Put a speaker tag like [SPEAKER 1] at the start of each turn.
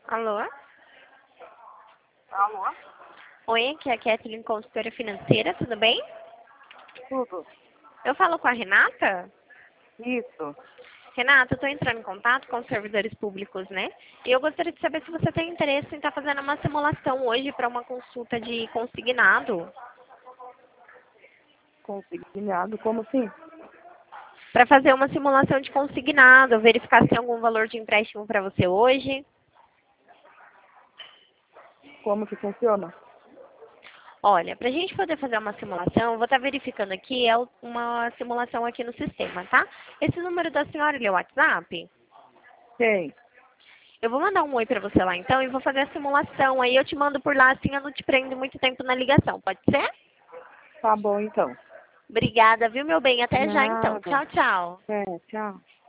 [SPEAKER 1] Alô?
[SPEAKER 2] Alô?
[SPEAKER 1] Oi, aqui é a Kathleen, consultora financeira, tudo bem?
[SPEAKER 2] Tudo.
[SPEAKER 1] Eu falo com a Renata?
[SPEAKER 2] Isso.
[SPEAKER 1] Renata, eu estou entrando em contato com os servidores públicos, né? E eu gostaria de saber se você tem interesse em estar fazendo uma simulação hoje para uma consulta de consignado.
[SPEAKER 2] Consignado, como assim?
[SPEAKER 1] Para fazer uma simulação de consignado, verificar se tem algum valor de empréstimo para você hoje.
[SPEAKER 2] Como que funciona?
[SPEAKER 1] Olha, para a gente poder fazer uma simulação, eu vou estar verificando aqui, uma simulação aqui no sistema, tá? Esse número da senhora, ele é o WhatsApp?
[SPEAKER 2] Tem.
[SPEAKER 1] Eu vou mandar um oi para você lá então e vou fazer a simulação. Aí eu te mando por lá, assim eu não te prendo muito tempo na ligação, pode ser?
[SPEAKER 2] Tá bom, então.
[SPEAKER 1] Obrigada, viu, meu bem? Até já então.
[SPEAKER 2] Nada.
[SPEAKER 1] Tchau, tchau.
[SPEAKER 2] É, tchau.